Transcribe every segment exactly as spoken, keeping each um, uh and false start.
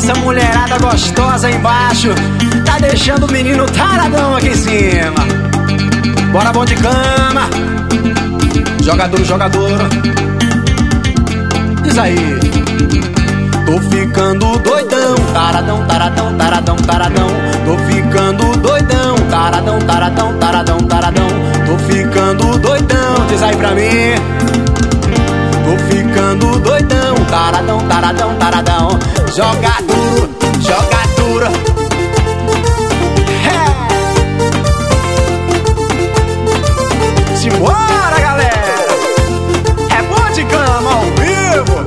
essa mulherada gostosa aí embaixo tá deixando o menino taradão aqui em cima. Bora, bom de cama. Jogador, jogador. Diz aí. Tô ficando doidão, taradão, taradão, taradão, taradão. Tô ficando doidão, taradão, taradão, taradão, taradão. Tô ficando doidão, diz aí pra mim. Tô ficando doidão, taradão, taradão, taradão. Joga duro, joga duro. É. Simbora, galera. É bom de cama ao vivo.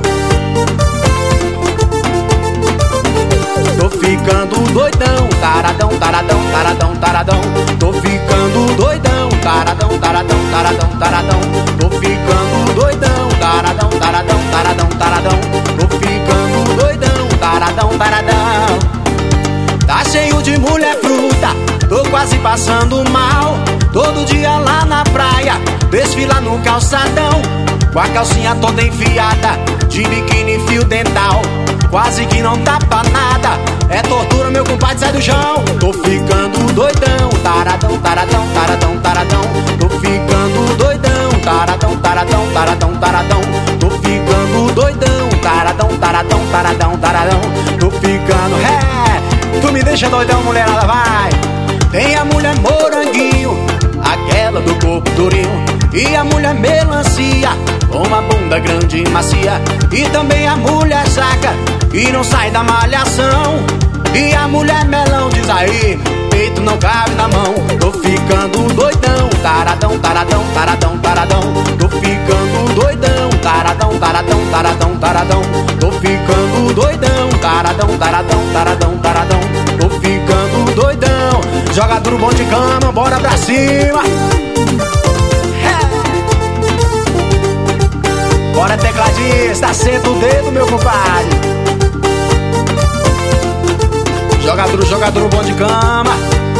Tô ficando doidão, taradão, taradão, taradão, taradão. Tô ficando doidão, taradão, taradão, taradão, taradão. Tô ficando doidão, taradão, taradão, taradão, taradão. Tô ficando doidão, taradão, taradão. Tá cheio de mulher fruta, tô quase passando mal. Todo dia lá na praia, desfila no calçadão, com a calcinha toda enfiada, de biquíni fio dental. Quase que não tapa nada, é tortura, meu compadre, sai do chão. Tô ficando doidão, taradão, taradão, taradão, taradão. Tô ficando doidão, taradão, taradão, taradão, taradão. Tô ficando doidão, taradão, taradão, taradão, taradão. Tô ficando, é, tu me deixa doidão, mulherada, vai. Tem a mulher moranguinho, aquela do corpo durinho, e a mulher melancia, com uma bunda grande e macia. E também a mulher saca, que não sai da malhação. E a mulher melão, diz aí, peito não cabe na mão. Tô ficando doidão, taradão, taradão, taradão, taradão. Tô ficando doidão, taradão, taradão, taradão, taradão. Tô ficando doidão, taradão, taradão, taradão, taradão. Tô ficando doidão. Joga duro, bom de cama, bora pra cima. Bora, tecladista, senta o dedo, meu compadre. Jogador, jogador, bom de cama.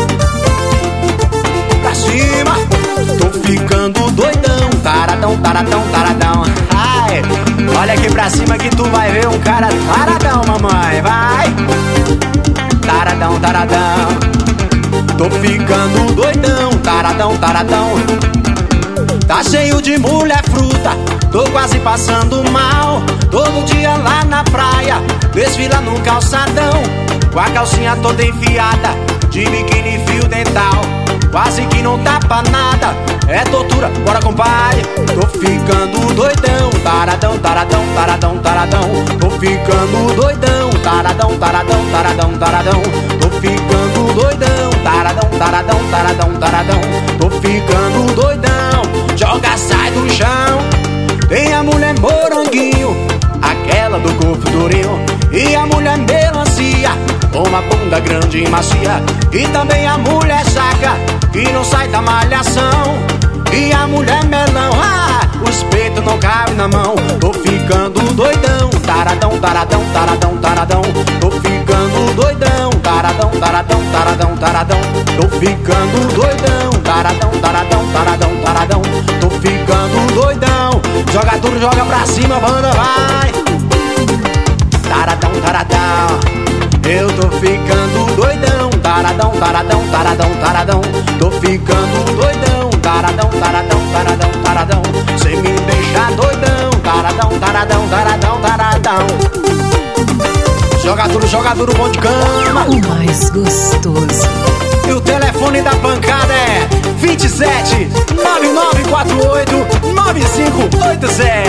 Pra cima. Tô ficando doidão, taradão, taradão, taradão. Ai, olha aqui pra cima que tu vai ver um cara taradão, mamãe, vai. Taradão, taradão. Tô ficando doidão, taradão, taradão. Tá cheio de mulher fruta, tô quase passando mal. Todo dia lá na praia, desfila no calçadão, com a calcinha toda enfiada, de biquíni fio dental. Quase que não tapa nada, é tortura, bora compadre. Tô ficando doidão, taradão, taradão, taradão, taradão. Tô ficando doidão, taradão, taradão, taradão, taradão. Tô ficando doidão, taradão, taradão, taradão, taradão. Tô ficando doidão, joga, sai do chão. Tem a mulher moranguinho, aquela do corpo durinho, e a mulher melancia, com uma bunda grande e macia. E também a mulher saca, que não sai da malhação. E a mulher melão, ah, os peitos não cabem na mão. Tô ficando doidão, taradão, taradão, taradão, taradão. Tô ficando doidão, taradão, taradão, taradão, taradão. Tô ficando doidão, taradão, taradão, taradão, taradão. Tô ficando doidão. Joga tudo, joga pra cima, banda, vai. Taradão, taradão. Eu tô ficando doidão, taradão, taradão, taradão, taradão. Tô ficando doidão, taradão, taradão, taradão, taradão. Cê me deixa doidão, taradão, taradão, taradão, taradão. Joga duro, joga duro, bom de cama. O mais gostoso. E o telefone da pancada é vinte e sete, nove nove quatro oito, nove cinco oito zero.